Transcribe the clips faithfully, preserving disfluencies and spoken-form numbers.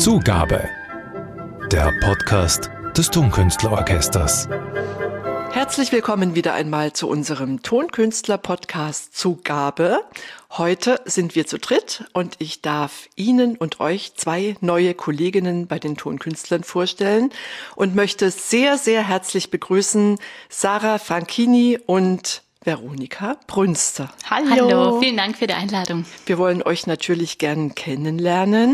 Zugabe, der Podcast des Tonkünstlerorchesters. Herzlich willkommen wieder einmal zu unserem Tonkünstler-Podcast Zugabe. Heute sind wir zu dritt und ich darf Ihnen und euch zwei neue Kolleginnen bei den Tonkünstlern vorstellen und möchte sehr, sehr herzlich begrüßen Sarah Franchini und Veronika Brünster. Hallo. Hallo, vielen Dank für die Einladung. Wir wollen euch natürlich gern kennenlernen.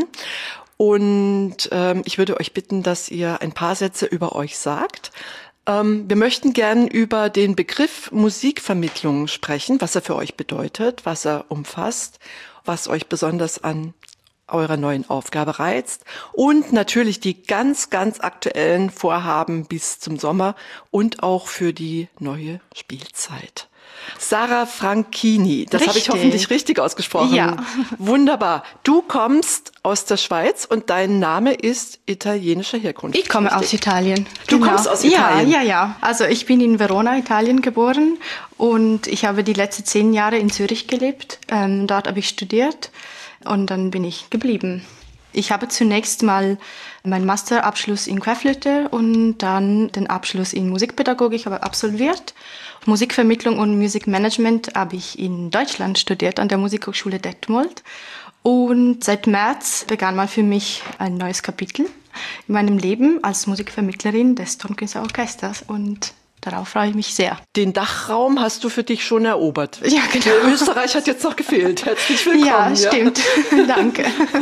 Und ähm, ich würde euch bitten, dass ihr ein paar Sätze über euch sagt. Ähm, wir möchten gern über den Begriff Musikvermittlung sprechen, was er für euch bedeutet, was er umfasst, was euch besonders an eurer neuen Aufgabe reizt und natürlich die ganz, ganz aktuellen Vorhaben bis zum Sommer und auch für die neue Spielzeit. Sarah Franchini, das habe ich hoffentlich richtig ausgesprochen. Ja. Wunderbar. Du kommst aus der Schweiz und dein Name ist italienischer Herkunft. Ich komme richtig? aus Italien. Du genau. kommst aus Italien? Ja, ja, ja. Also ich bin in Verona, Italien geboren und ich habe die letzten zehn Jahre in Zürich gelebt. Ähm, dort habe ich studiert und dann bin ich geblieben. Ich habe zunächst mal meinen Masterabschluss in Querflöte und dann den Abschluss in Musikpädagogik habe absolviert. Musikvermittlung und Musikmanagement habe ich in Deutschland studiert, an der Musikhochschule Detmold. Und seit März begann mal für mich ein neues Kapitel in meinem Leben als Musikvermittlerin des Tonkünstlerorchesters. Und darauf freue ich mich sehr. Den Dachraum hast du für dich schon erobert. Ja, genau. Österreich hat jetzt noch gefehlt. Herzlich willkommen. Ja, stimmt. Ja. Danke.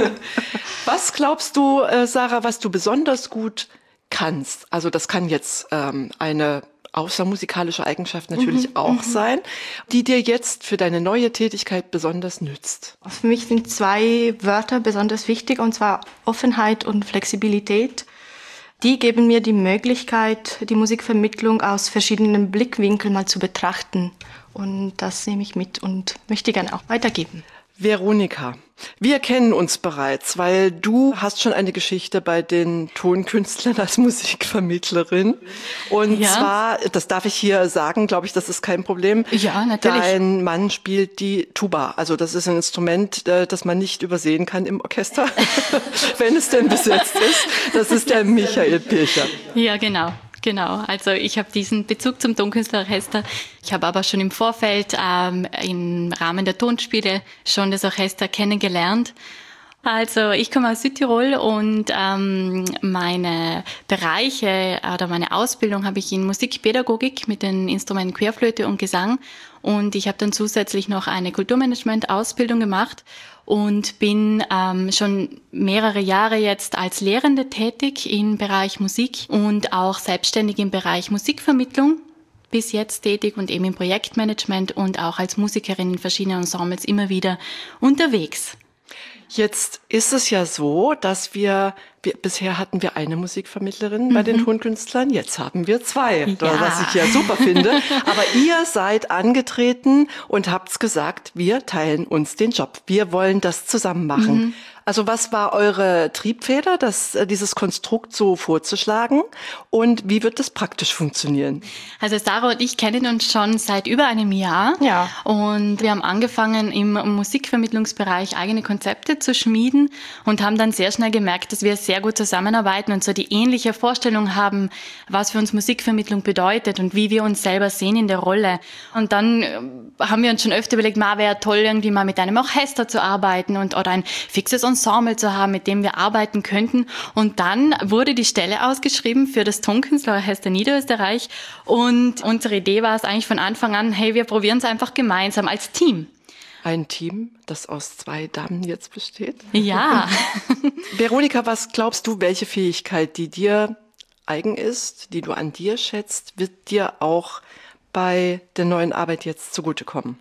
Was glaubst du, Sarah, was du besonders gut kannst? Also das kann jetzt ähm, eine außermusikalische Eigenschaft natürlich mhm, auch mhm. sein, die dir jetzt für deine neue Tätigkeit besonders nützt. Für mich sind zwei Wörter besonders wichtig, und zwar Offenheit und Flexibilität. Die geben mir die Möglichkeit, die Musikvermittlung aus verschiedenen Blickwinkeln mal zu betrachten. Und das nehme ich mit und möchte gerne auch weitergeben. Veronika, wir kennen uns bereits, weil du hast schon eine Geschichte bei den Tonkünstlern als Musikvermittlerin. Und ja. zwar, das darf ich hier sagen, glaube ich, das ist kein Problem. Ja, natürlich. Dein Mann spielt die Tuba. Also das ist ein Instrument, das man nicht übersehen kann im Orchester, wenn es denn besetzt ist. Das ist der Michael Pircher. Ja, genau. Genau, also ich habe diesen Bezug zum Tonkünstlerorchester. Ich habe aber schon im Vorfeld ähm, im Rahmen der Tonspiele schon das Orchester kennengelernt. Also ich komme aus Südtirol und ähm, meine Bereiche oder meine Ausbildung habe ich in Musikpädagogik mit den Instrumenten Querflöte und Gesang. Und ich habe dann zusätzlich noch eine Kulturmanagement-Ausbildung gemacht und bin ähm, schon mehrere Jahre jetzt als Lehrende tätig im Bereich Musik und auch selbstständig im Bereich Musikvermittlung bis jetzt tätig und eben im Projektmanagement und auch als Musikerin in verschiedenen Ensembles immer wieder unterwegs. Jetzt ist es ja so, dass wir, wir bisher hatten wir eine Musikvermittlerin mhm. bei den Tonkünstlern, jetzt haben wir zwei, ja. was ich ja super finde. Aber ihr seid angetreten und habt's gesagt, wir teilen uns den Job. Wir wollen das zusammen machen. Mhm. Also was war eure Triebfeder, das, dieses Konstrukt so vorzuschlagen? Und wie wird das praktisch funktionieren? Also Sarah und ich kennen uns schon seit über einem Jahr. Ja. Und wir haben angefangen, im Musikvermittlungsbereich eigene Konzepte zu schmieden und haben dann sehr schnell gemerkt, dass wir sehr gut zusammenarbeiten und so die ähnliche Vorstellung haben, was für uns Musikvermittlung bedeutet und wie wir uns selber sehen in der Rolle. Und dann haben wir uns schon öfter überlegt, ma, wäre toll, irgendwie mal mit einem Orchester zu arbeiten und oder ein fixes Ensemble zu haben, mit dem wir arbeiten könnten. Und dann wurde die Stelle ausgeschrieben für das Tonkünstlerorchester Niederösterreich. Und unsere Idee war es eigentlich von Anfang an, hey, wir probieren es einfach gemeinsam als Team. Ein Team, das aus zwei Damen jetzt besteht? Ja. Veronika, was glaubst du, welche Fähigkeit, die dir eigen ist, die du an dir schätzt, wird dir auch bei der neuen Arbeit jetzt zugutekommen?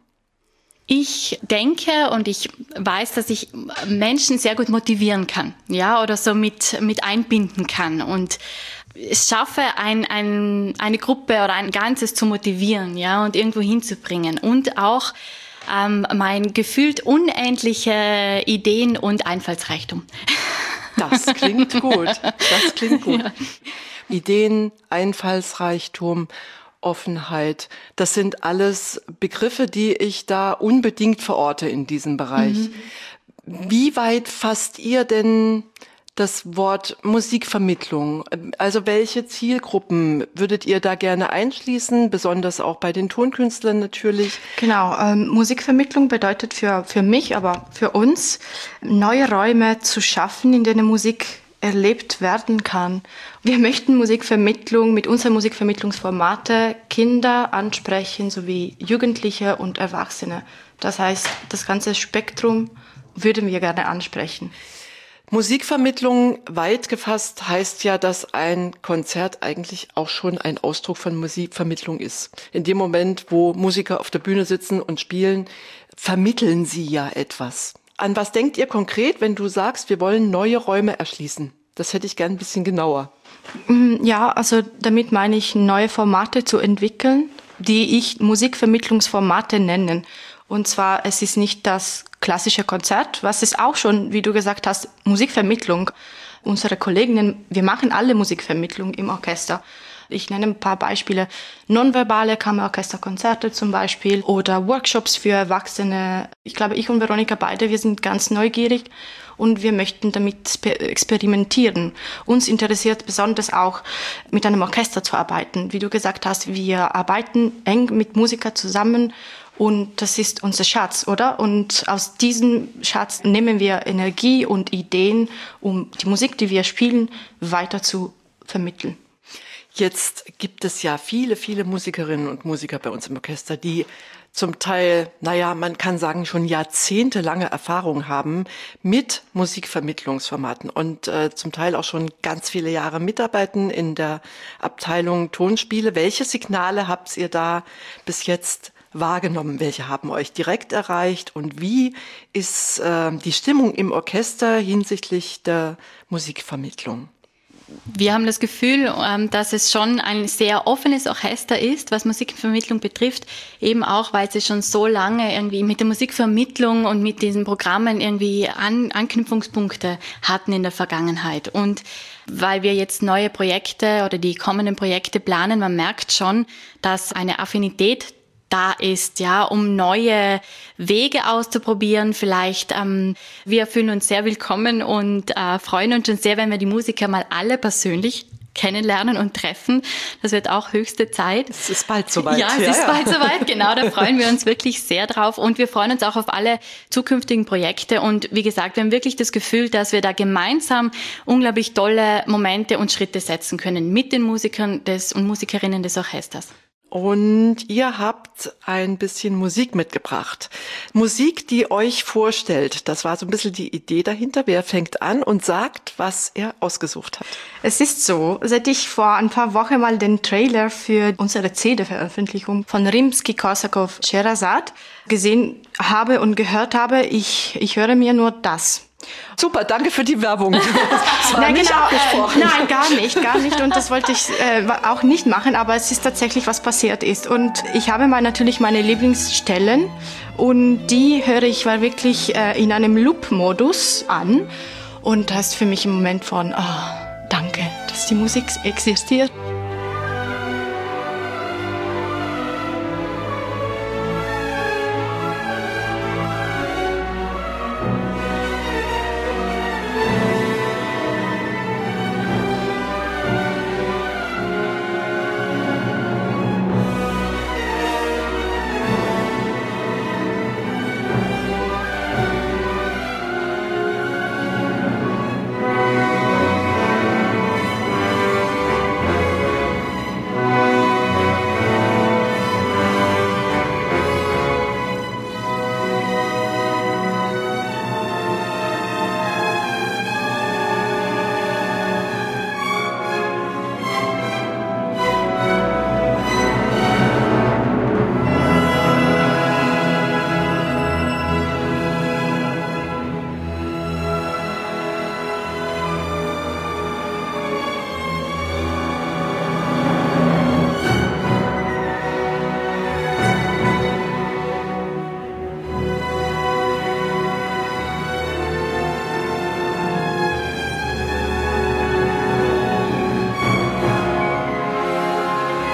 Ich denke und ich weiß, dass ich Menschen sehr gut motivieren kann, ja, oder so mit, mit einbinden kann und es schaffe, ein, ein, eine Gruppe oder ein Ganzes zu motivieren, ja, und irgendwo hinzubringen und auch ähm, mein gefühlt unendliche Ideen und Einfallsreichtum. Das klingt gut, das klingt gut. Ja. Ideen, Einfallsreichtum, Offenheit, das sind alles Begriffe, die ich da unbedingt verorte in diesem Bereich. Mhm. Wie weit fasst ihr denn das Wort Musikvermittlung. Also welche Zielgruppen würdet ihr da gerne einschließen, besonders auch bei den Tonkünstlern natürlich? Genau, ähm, Musikvermittlung bedeutet für, für mich, aber für uns, neue Räume zu schaffen, in denen Musik erlebt werden kann. Wir möchten Musikvermittlung mit unseren Musikvermittlungsformate Kinder ansprechen, sowie Jugendliche und Erwachsene. Das heißt, das ganze Spektrum würden wir gerne ansprechen. Musikvermittlung weit gefasst heißt ja, dass ein Konzert eigentlich auch schon ein Ausdruck von Musikvermittlung ist. In dem Moment, wo Musiker auf der Bühne sitzen und spielen, vermitteln sie ja etwas. An was denkt ihr konkret, wenn du sagst, wir wollen neue Räume erschließen? Das hätte ich gern ein bisschen genauer. Ja, also damit meine ich, neue Formate zu entwickeln, die ich Musikvermittlungsformate nenne. Und zwar, es ist nicht das klassische Konzert, was ist auch schon, wie du gesagt hast, Musikvermittlung. Unsere Kolleginnen, wir machen alle Musikvermittlung im Orchester. Ich nenne ein paar Beispiele. Nonverbale Kammerorchesterkonzerte zum Beispiel oder Workshops für Erwachsene. Ich glaube, ich und Veronika beide, wir sind ganz neugierig und wir möchten damit experimentieren. Uns interessiert besonders auch, mit einem Orchester zu arbeiten. Wie du gesagt hast, wir arbeiten eng mit Musikern zusammen. Und das ist unser Schatz, oder? Und aus diesem Schatz nehmen wir Energie und Ideen, um die Musik, die wir spielen, weiter zu vermitteln. Jetzt gibt es ja viele, viele Musikerinnen und Musiker bei uns im Orchester, die zum Teil, naja, man kann sagen, schon jahrzehntelange Erfahrung haben mit Musikvermittlungsformaten und äh, zum Teil auch schon ganz viele Jahre mitarbeiten in der Abteilung Tonspiele. Welche Signale habt ihr da bis jetzt wahrgenommen? Welche haben euch direkt erreicht? Und wie ist äh, die Stimmung im Orchester hinsichtlich der Musikvermittlung? Wir haben das Gefühl, dass es schon ein sehr offenes Orchester ist, was Musikvermittlung betrifft, eben auch, weil sie schon so lange irgendwie mit der Musikvermittlung und mit diesen Programmen irgendwie An- Anknüpfungspunkte hatten in der Vergangenheit. Und weil wir jetzt neue Projekte oder die kommenden Projekte planen, man merkt schon, dass eine Affinität da ist, ja, um neue Wege auszuprobieren. Vielleicht, ähm, wir fühlen uns sehr willkommen und äh, freuen uns schon sehr, wenn wir die Musiker mal alle persönlich kennenlernen und treffen. Das wird auch höchste Zeit. Es ist bald soweit. Ja, es ja, ist ja. bald soweit, genau. Da freuen wir uns wirklich sehr drauf. Und wir freuen uns auch auf alle zukünftigen Projekte. Und wie gesagt, wir haben wirklich das Gefühl, dass wir da gemeinsam unglaublich tolle Momente und Schritte setzen können mit den Musikern des und Musikerinnen des Orchesters. Und ihr habt ein bisschen Musik mitgebracht. Musik, die euch vorstellt. Das war so ein bisschen die Idee dahinter. Wer fängt an und sagt, was er ausgesucht hat? Es ist so, seit ich vor ein paar Wochen mal den Trailer für unsere C D-Veröffentlichung von Rimsky-Korsakow Scheherazade gesehen habe und gehört habe, ich, ich höre mir nur das. Super, danke für die Werbung. Das war nein, nicht genau, abgesprochen. Äh, nein, gar nicht, gar nicht. Und das wollte ich äh, auch nicht machen, aber es ist tatsächlich, was passiert ist. Und ich habe mal natürlich meine Lieblingsstellen und die höre ich mal wirklich äh, in einem Loop-Modus an. Und das ist für mich im Moment von, oh, danke, dass die Musik existiert.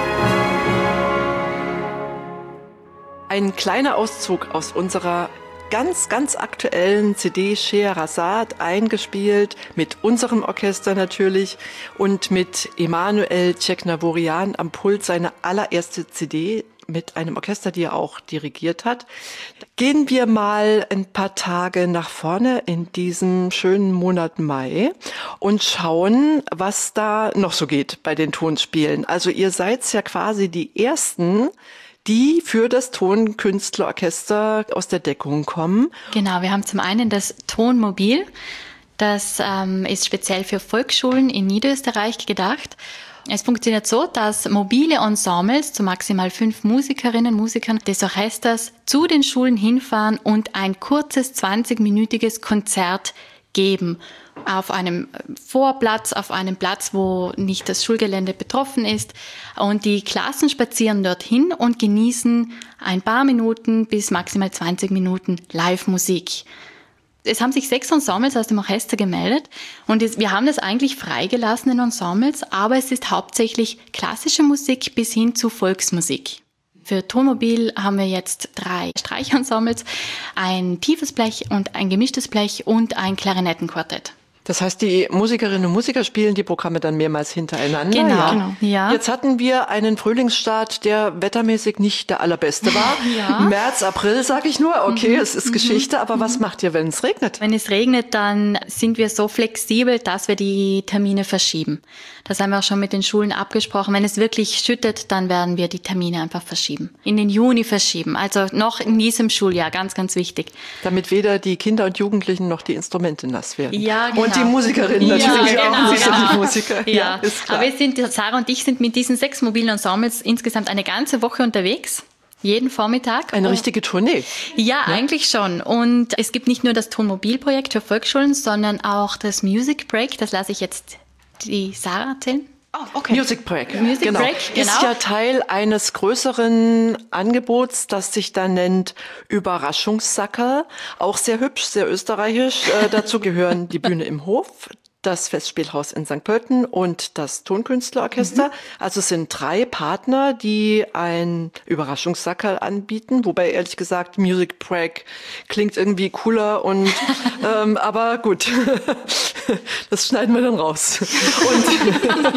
Ein kleiner Auszug aus unserer ganz, ganz aktuellen C D Scheherazade eingespielt, mit unserem Orchester natürlich und mit Emanuel Ceknavorian am Pult, seine allererste C D mit einem Orchester, die er auch dirigiert hat. Gehen wir mal ein paar Tage nach vorne in diesem schönen Monat Mai und schauen, was da noch so geht bei den Tonspielen. Also ihr seid ja quasi die Ersten, die für das Tonkünstlerorchester aus der Deckung kommen. Genau, wir haben zum einen das Tonmobil. Das ähm, ist speziell für Volksschulen in Niederösterreich gedacht. Es funktioniert so, dass mobile Ensembles zu maximal fünf Musikerinnen und Musikern des Orchesters zu den Schulen hinfahren und ein kurzes zwanzigminütiges Konzert geben. Auf einem Vorplatz, auf einem Platz, wo nicht das Schulgelände betroffen ist. Und die Klassen spazieren dorthin und genießen ein paar Minuten bis maximal zwanzig Minuten Live-Musik. Es haben sich sechs Ensembles aus dem Orchester gemeldet und es, wir haben das eigentlich freigelassen in Ensembles, aber es ist hauptsächlich klassische Musik bis hin zu Volksmusik. Für Tonmobil haben wir jetzt drei Streichensembles, ein tiefes Blech und ein gemischtes Blech und ein Klarinettenquartett. Das heißt, die Musikerinnen und Musiker spielen die Programme dann mehrmals hintereinander. Genau, ja. genau. Ja. Jetzt hatten wir einen Frühlingsstart, der wettermäßig nicht der allerbeste war. Ja. März, April, sage ich nur. Okay, Mhm. es ist Mhm. Geschichte, aber was macht ihr, wenn es regnet? Wenn es regnet, dann sind wir so flexibel, dass wir die Termine verschieben. Das haben wir auch schon mit den Schulen abgesprochen. Wenn es wirklich schüttet, dann werden wir die Termine einfach verschieben. In den Juni verschieben. Also noch in diesem Schuljahr, ganz, ganz wichtig. Damit weder die Kinder und Jugendlichen noch die Instrumente nass werden. Ja, genau. Und die Musikerinnen natürlich ja, auch. genau, Nicht nur genau. die Musiker. Ja, Ja, ist klar. aber wir sind, Sarah und ich sind mit diesen sechs mobilen Ensembles insgesamt eine ganze Woche unterwegs. Jeden Vormittag. Eine richtige Tournee. Ja, ja, eigentlich schon. Und es gibt nicht nur das Tonmobilprojekt für Volksschulen, sondern auch das Music Break. Das lasse ich jetzt die Sarah erzählen. Oh, okay. Music Break. Music genau. Break, genau. Ist ja Teil eines größeren Angebots, das sich dann nennt Überraschungssackerl. Auch sehr hübsch, sehr österreichisch. Äh, dazu gehören die Bühne im Hof, das Festspielhaus in Sankt Pölten und das Tonkünstlerorchester. Mhm. Also es sind drei Partner, die ein Überraschungssackerl anbieten, wobei ehrlich gesagt Music Break klingt irgendwie cooler und ähm, aber gut, das schneiden wir dann raus. Und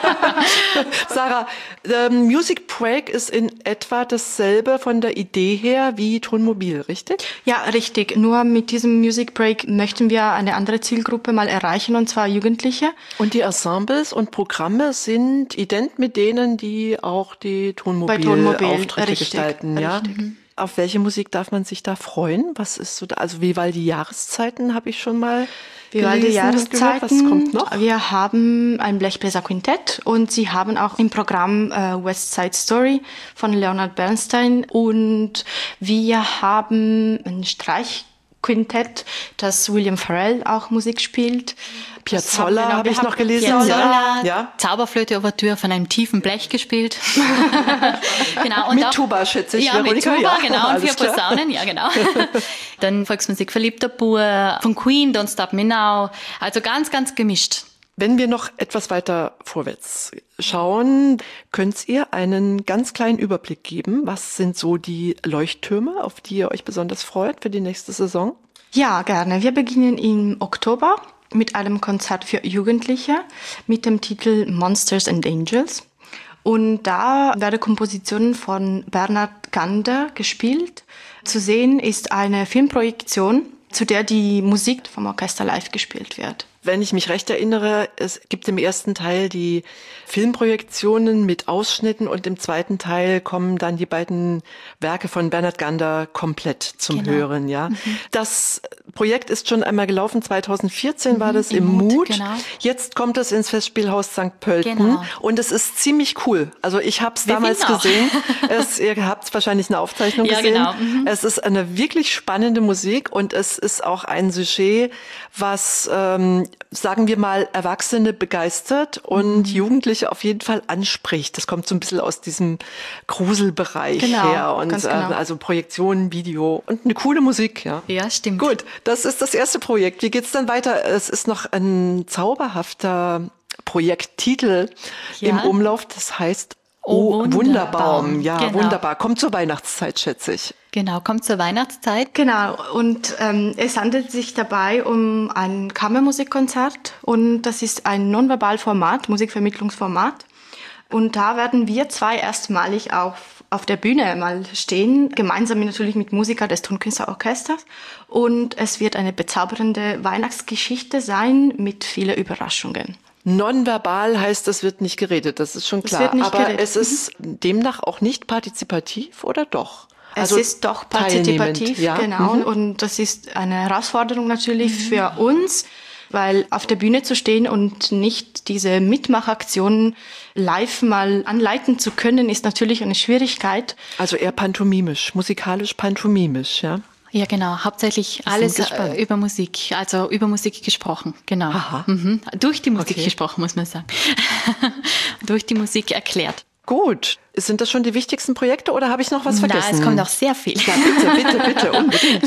Sarah, ähm, Music Break ist in etwa dasselbe von der Idee her wie Tonmobil, richtig? Ja, richtig. Nur mit diesem Music Break möchten wir eine andere Zielgruppe mal erreichen, und zwar Jugendliche. Und die Ensembles und Programme sind ident mit denen, die auch die Tonmobil-Auftritte gestalten. Ja? Richtig. Mhm. Auf welche Musik darf man sich da freuen? Was ist so da? Also Vivaldi Jahreszeiten habe ich schon mal Vivaldi gelesen und Jahreszeiten. gehört. Was kommt noch? Wir haben ein Blechbläserquintett und sie haben auch im Programm äh, West Side Story von Leonard Bernstein, und wir haben ein Streichquintett, das William Farrell auch Musik spielt. Piazzolla habe hab ich noch gelesen. Piazzolla, ja. Zauberflöte-Ouvertüre von einem tiefen Blech gespielt. Genau, und mit auch, Tuba, schätze ich. Ja, mit Veronika, Tuba, ja, genau, und vier klar. Posaunen, ja, genau. Dann Volksmusik Verliebter Bur, von Queen, Don't Stop Me Now. Also ganz, ganz gemischt. Wenn wir noch etwas weiter vorwärts schauen, könnt ihr einen ganz kleinen Überblick geben. Was sind so die Leuchttürme, auf die ihr euch besonders freut für die nächste Saison? Ja, gerne. Wir beginnen im Oktober mit einem Konzert für Jugendliche mit dem Titel Monsters and Angels. Und da werden Kompositionen von Bernhard Gander gespielt. Zu sehen ist eine Filmprojektion, zu der die Musik vom Orchester live gespielt wird. Wenn ich mich recht erinnere, es gibt im ersten Teil die Filmprojektionen mit Ausschnitten und im zweiten Teil kommen dann die beiden Werke von Bernhard Gander komplett zum Genau. Hören. Ja, Mhm. Das Projekt ist schon einmal gelaufen, zweitausendvierzehn war das Im im Mut, Mut. genau. Jetzt kommt es ins Festspielhaus Sankt Pölten Genau. und es ist ziemlich cool. Also ich habe es Wir damals finden auch. gesehen. Es, ihr habt wahrscheinlich eine Aufzeichnung Ja, gesehen. genau. Mhm. Es ist eine wirklich spannende Musik und es ist auch ein Sujet, was, ähm, sagen wir mal, Erwachsene begeistert und Mhm. Jugendliche auf jeden Fall anspricht. Das kommt so ein bisschen aus diesem Gruselbereich Genau, her und ganz genau. äh, also Projektionen, Video und eine coole Musik. Ja, Ja, stimmt. Gut, das ist das erste Projekt. Wie geht's dann weiter? Es ist noch ein zauberhafter Projekttitel Ja. im Umlauf. Das heißt Oh, Wunderbaum. Wunderbaum. Ja, genau. Wunderbar. Kommt zur Weihnachtszeit, schätze ich. Genau, kommt zur Weihnachtszeit. Genau, und ähm, es handelt sich dabei um ein Kammermusikkonzert und das ist ein Nonverbal-Format, Musikvermittlungsformat. Und da werden wir zwei erstmalig auf, auf der Bühne mal stehen, gemeinsam natürlich mit Musikern des Tonkünstlerorchesters. Und es wird eine bezaubernde Weihnachtsgeschichte sein mit vielen Überraschungen. Nonverbal heißt, es wird nicht geredet, das ist schon klar. Es wird nicht Aber geredet. es ist demnach auch nicht partizipativ, oder doch? Es also ist doch partizipativ, ja? genau. Mhm. Und das ist eine Herausforderung natürlich mhm. für uns, weil auf der Bühne zu stehen und nicht diese Mitmachaktionen live mal anleiten zu können, ist natürlich eine Schwierigkeit. Also eher pantomimisch, musikalisch pantomimisch, ja? Ja, genau. Hauptsächlich alles äh, über Musik, also über Musik gesprochen, genau. Aha. Mhm. Durch die Musik Okay. gesprochen, muss man sagen. Durch die Musik erklärt. Gut. Sind das schon die wichtigsten Projekte oder habe ich noch was vergessen? Na, es kommt noch sehr viel. Ja, bitte, bitte, bitte, unbedingt.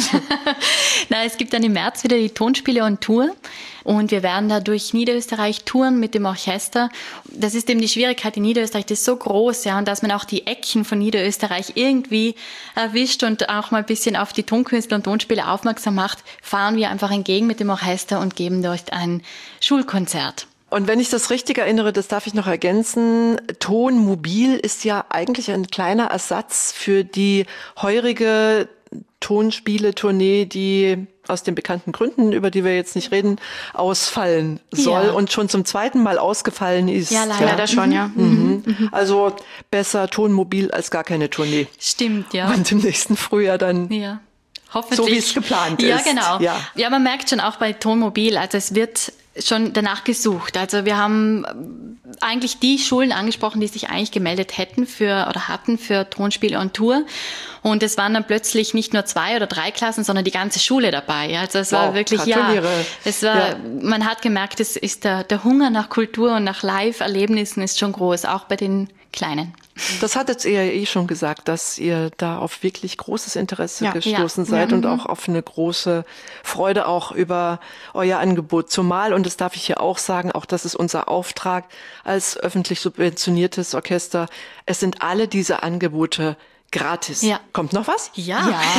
Na, es gibt dann im März wieder die Tonspiele on Tour und wir werden da durch Niederösterreich touren mit dem Orchester. Das ist eben die Schwierigkeit in Niederösterreich, das ist so groß, ja, und dass man auch die Ecken von Niederösterreich irgendwie erwischt und auch mal ein bisschen auf die Tonkünstler und Tonspiele aufmerksam macht, fahren wir einfach entgegen mit dem Orchester und geben dort ein Schulkonzert. Und wenn ich das richtig erinnere, das darf ich noch ergänzen, Tonmobil ist ja eigentlich ein kleiner Ersatz für die heurige Tonspiele-Tournee, die aus den bekannten Gründen, über die wir jetzt nicht reden, ausfallen soll Ja. und schon zum zweiten Mal ausgefallen ist. Ja, leider. Leider schon, ja. Mhm. Mhm. Also besser Tonmobil als gar keine Tournee. Stimmt, ja. Und im nächsten Frühjahr dann Ja. Hoffentlich. so, wie es geplant ja, ist. Genau. Ja. ja, man merkt schon auch bei Tonmobil, also es wird schon danach gesucht. Also wir haben eigentlich die Schulen angesprochen, die sich eigentlich gemeldet hätten für oder hatten für Tonspiele on Tour. Und es waren dann plötzlich nicht nur zwei oder drei Klassen, sondern die ganze Schule dabei. Also es war Wow, wirklich, ja, gratuliere. es war, Ja. man hat gemerkt, es ist der, der Hunger nach Kultur und nach Live-Erlebnissen ist schon groß, auch bei den Kleinen. Das hattet ihr ja eh schon gesagt, dass ihr da auf wirklich großes Interesse Ja. gestoßen Ja. seid Ja. und auch auf eine große Freude auch über euer Angebot. Zumal, und das darf ich hier auch sagen, auch das ist unser Auftrag als öffentlich subventioniertes Orchester, es sind alle diese Angebote gratis. Ja. Kommt noch was? Ja.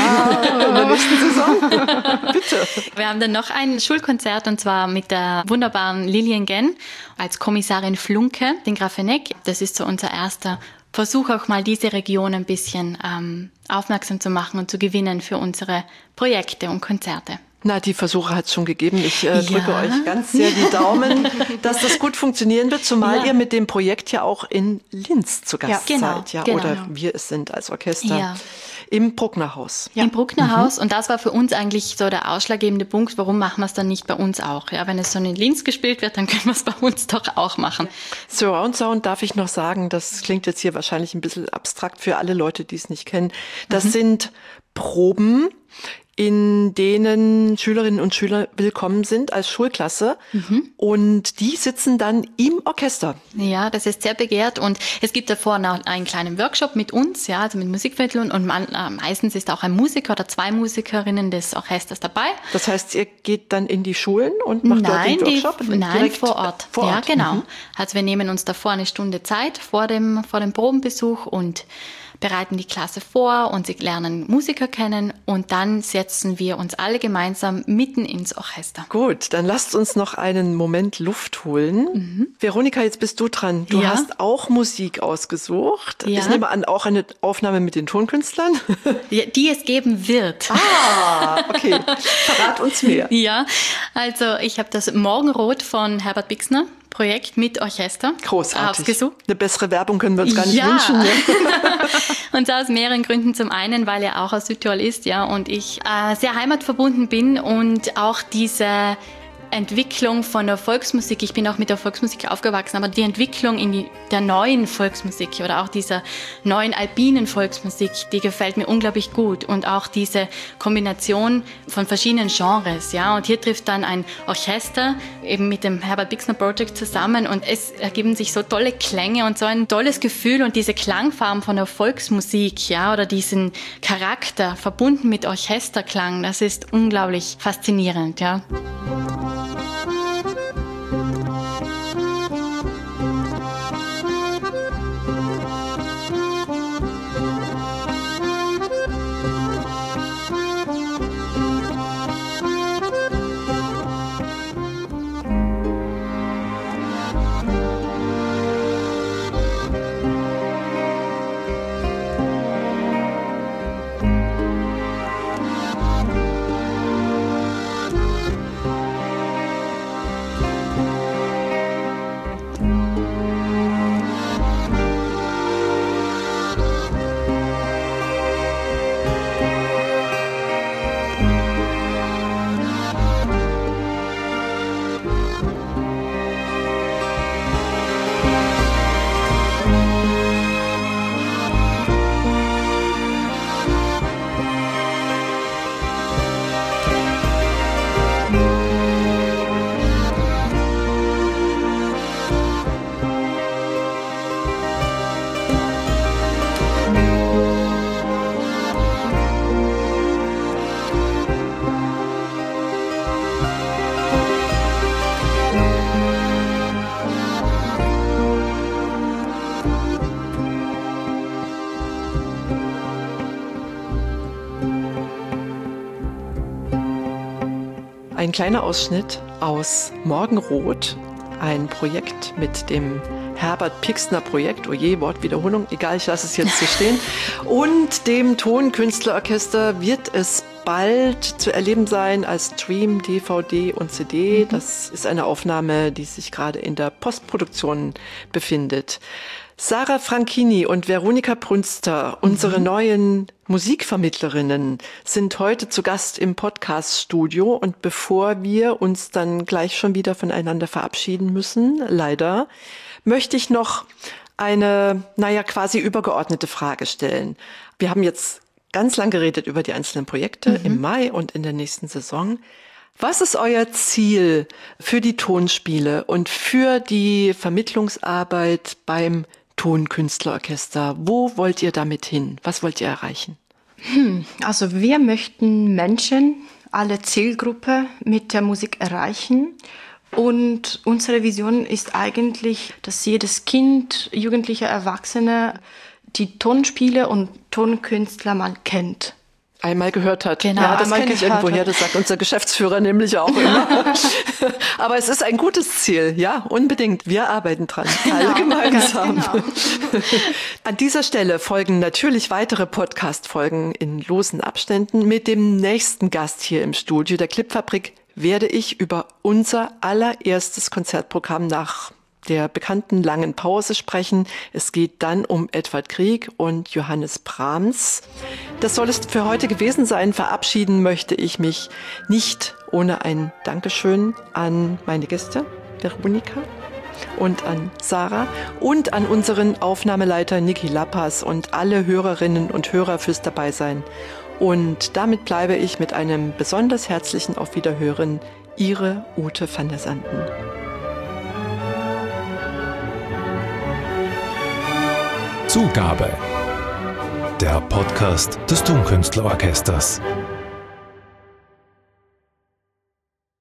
In der nächsten Saison? Bitte. Wir haben dann noch ein Schulkonzert und zwar mit der wunderbaren Lilian Genn als Kommissarin Flunke, den Grafeneck. Das ist so unser erster Versuch, auch mal diese Region ein bisschen ähm, aufmerksam zu machen und zu gewinnen für unsere Projekte und Konzerte. Na, die Versuche hat es schon gegeben. Ich äh, drücke Ja. euch ganz sehr die Daumen, dass das gut funktionieren wird, zumal Ja. ihr mit dem Projekt ja auch in Linz zu Gast Ja, genau, seid. Ja, genau. oder wir es sind als Orchester Ja. im Brucknerhaus. Im Brucknerhaus. Und das war für uns eigentlich so der ausschlaggebende Punkt, warum machen wir es dann nicht bei uns auch? Ja, wenn es so in Linz gespielt wird, dann können wir es bei uns doch auch machen. Surround Sound darf ich noch sagen, das klingt jetzt hier wahrscheinlich ein bisschen abstrakt für alle Leute, die es nicht kennen. Das Mhm. sind Proben, in denen Schülerinnen und Schüler willkommen sind als Schulklasse. Mhm. Und die sitzen dann im Orchester. Ja, das ist sehr begehrt und es gibt davor noch einen kleinen Workshop mit uns, ja, also mit Musikvermittlung und man, äh, meistens ist auch ein Musiker oder zwei Musikerinnen des Orchesters dabei. Das heißt, ihr geht dann in die Schulen und macht Nein, dort den die, Workshop? nein, direkt vor Ort. Vor Ort. Ja, genau. Mhm. Also wir nehmen uns davor eine Stunde Zeit vor dem, vor dem Probenbesuch und bereiten die Klasse vor und sie lernen Musiker kennen und dann setzen wir uns alle gemeinsam mitten ins Orchester. Gut, dann lasst uns noch einen Moment Luft holen. Veronika, jetzt bist du dran. Du Ja. hast auch Musik ausgesucht. Ja. Ich nehme an, auch eine Aufnahme mit den Tonkünstlern. Ja, die es geben wird. Ah, okay. Verrat uns mehr. Ja, also ich habe das Morgenrot von Herbert Bixner Projekt mit Orchester Großartig. ausgesucht. Eine bessere Werbung können wir uns gar nicht Ja. wünschen. Ne? Und zwar aus mehreren Gründen. Zum einen, weil er auch aus Südtirol ist, ja, und ich äh, sehr heimatverbunden bin und auch diese Entwicklung von der Volksmusik, ich bin auch mit der Volksmusik aufgewachsen, aber die Entwicklung in die, der neuen Volksmusik oder auch dieser neuen alpinen Volksmusik, die gefällt mir unglaublich gut und auch diese Kombination von verschiedenen Genres, ja, und hier trifft dann ein Orchester eben mit dem Herbert Bixner Project zusammen und es ergeben sich so tolle Klänge und so ein tolles Gefühl und diese Klangfarben von der Volksmusik, ja, oder diesen Charakter verbunden mit Orchesterklang, das ist unglaublich faszinierend, ja. ein kleiner Ausschnitt aus Morgenrot, ein Projekt mit dem Herbert Pixner Projekt, oje, Wortwiederholung, egal, ich lasse es jetzt so stehen. Und dem Tonkünstlerorchester wird es bald zu erleben sein als Stream, D V D und C D. Das ist eine Aufnahme, die sich gerade in der Postproduktion befindet. Sarah Franchini und Veronika Brünster, unsere mhm. neuen Musikvermittlerinnen, sind heute zu Gast im Podcast-Studio. Und bevor wir uns dann gleich schon wieder voneinander verabschieden müssen, leider, möchte ich noch eine, naja, quasi übergeordnete Frage stellen. Wir haben jetzt ganz lang geredet über die einzelnen Projekte mhm. im Mai und in der nächsten Saison. Was ist euer Ziel für die Tonspiele und für die Vermittlungsarbeit beim Tonkünstlerorchester? Wo wollt ihr damit hin? Was wollt ihr erreichen? Hm, also wir möchten Menschen, alle Zielgruppe mit der Musik erreichen. Und unsere Vision ist eigentlich, dass jedes Kind, Jugendliche, Erwachsene die Tonspiele und Tonkünstler mal kennt. Einmal gehört hat. Genau, ja, das kenne ich irgendwoher, das sagt unser Geschäftsführer nämlich auch immer. Aber es ist ein gutes Ziel, ja, unbedingt. Wir arbeiten dran, genau, alle gemeinsam. Genau. An dieser Stelle folgen natürlich weitere Podcast-Folgen in losen Abständen. Mit dem nächsten Gast hier im Studio, der Clipfabrik, werde ich über unser allererstes Konzertprogramm nach der bekannten langen Pause sprechen. Es geht dann um Edvard Grieg und Johannes Brahms. Das soll es für heute gewesen sein. Verabschieden möchte ich mich nicht ohne ein Dankeschön an meine Gäste, Veronika, und an Sarah und an unseren Aufnahmeleiter Niki Lappas und alle Hörerinnen und Hörer fürs Dabeisein. Und damit bleibe ich mit einem besonders herzlichen Auf Wiederhören. Ihre Ute van der Sanden. Zugabe. Der Podcast des Tonkünstlerorchesters.